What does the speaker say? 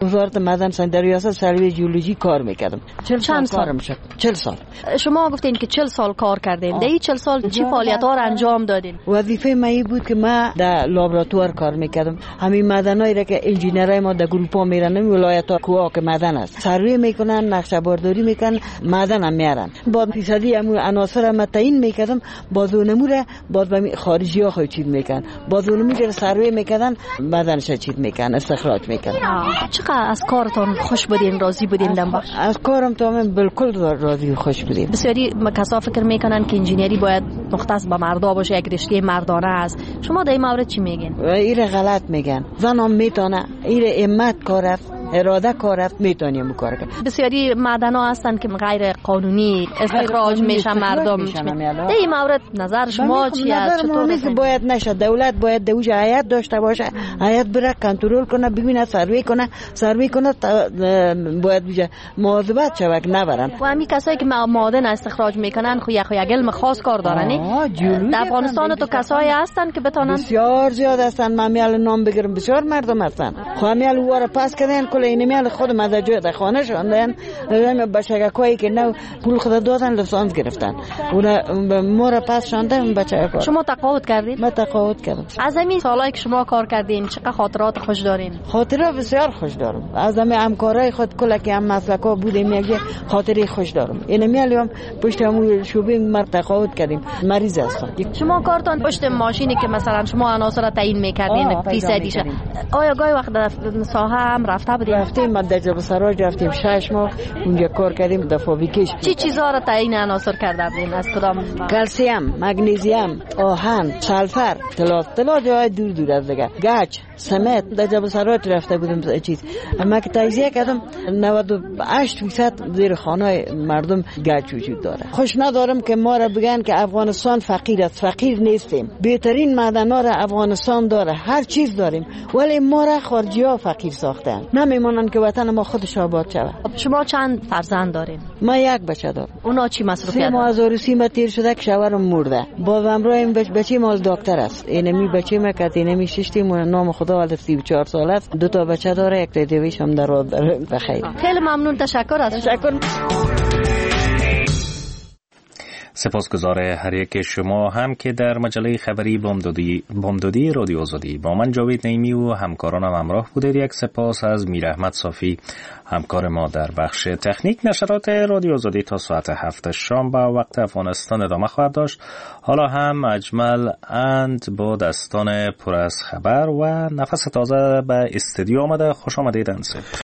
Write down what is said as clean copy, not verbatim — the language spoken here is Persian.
وزارت معدن ساینس در ریاست سروی ژئولوژی کار میکردم. چند سال کارم شد؟ 40 سال. شما گفتین که 40 سال کار کردین. در این 40 سال چه فعالیت‌ها را انجام دادین؟ وظیفه من این بود که من در لابراتوار کار میکردم. همین معدنایی را که انجینرای ما در گروپا میرن، ولایت‌ها کوه که معدن است، سروی میکنن، نقشه برداری میکنن، معدن هم میارن. بعد فیصدی عناصر ما تعیین میکردم، باز اونمو را باز به خارجی ها چیز میکنن، باز اونمو را سروی میکردن، معدنش چیز میکنن، استخراج میکنن. چقدر از کارتون خوش بودین، راضی بودین دنبال؟ از کارم تمام بالکل راضی و خوش بودیم. بسیاری کسا فکر میکنن که انجینری باید مختص به مردا باشه، یک رشته مردانه است. شما در این مورد چی میگین؟ ایره غلط میگن. زنم میتونه، ایره همت کار است، اراده کار است، میتونیم کار کنیم. بسیاری معدن‌ها هستن که غیر قانونی استخراج میشن مردم. در این مورد نظر شما چی است؟ چطور باید نشه؟ دولت باید دوج هیئت داشته باشه، هیئت بره کنترل کنه، ببینه، سروی کنه باید بشه مواظبت شود نبرن. و همین کسایی که معدن استخراج میکنن خو یک علم خاص کار دارن. در افغانستان تو کسایی هستن که بتونن؟ بسیار زیاد هستن. من میال نام بگیرم، بسیار مردم هستن. خو میال واره پاس کردن، کل این میال خود مدرجه در خانه شوندن، بچگکایی که نو پول خود دادن لسانس گرفتن، اون مور پاس شوندن بچگکا. شما تقاعد کردید؟ من تقاعد کردم. از همین سالایی که شما کار کردین چقدر خاطرات خوش دارین؟ خاطره بسیار خوش دارم. از همکارای خود کلا که هم مسلکا بودیم، یک خاطره خوش دارم. این میالیم پشت همون شوبه ما تقاعد کردیم. مریض هستم. شما کارتون پشت ماشینی که مثلا شما عناصر تعیین می‌کردین فیصدیش، آیا گاهی وقت در ساحه هم رفته بودین؟ رفتیم، ما در جبل‌سراج رفتیم 6 ماه اونجا کار کردیم در فابریکش. چی چیزا را تعیین عناصر کرده بودین؟ از کدام؟ کلسیم، مگنیزیم، آهن، سلفر، طلا جای دور از دیگه، گچ، سمت. در جبل‌سراج رفته بودیم چیز. اما که تجزیه کردم 98% زیر خانه مردم گچ وجود داره. خوش ندارم که ما را بگن که افغانستان فقیر است. فقیر نیستیم. بهترین معدن‌ها را افغانستان داره. هر چیز داریم. ولی ما را خارجی‌ها فقیر ساختن. نمی‌مونن که وطن ما خودش آباد شود. شما چند فرزند دارین؟ ما یک بچه دارم. اونا چی مصروفیت؟ 3 ماه از عروسی تیر شده که شوهرم مرده. باز امروز این بچه مال دکتر است. اینمی بچه ما که اینمی ششتی نام خدا ول 34 سال است. 2 تا بچه داره، یک تا دیویش هم در بخیر. خیلی ممنون، تشکر از تشکر. سپاسگزار هر یک شما هم که در مجله خبری بامدادی رادیو آزادی با من جاوید نعیمی و همکارانم همراه بودید. یک سپاس از میر احمد صافی همکار ما در بخش تکنیک. نشرات رادیو آزادی تا ساعت 7 شام با وقت افغانستان ادامه خواهد داشت. حالا هم اجمل اند با دستان پر از خبر و نفس تازه به استودیو آمده. خوش آمدید انصاف.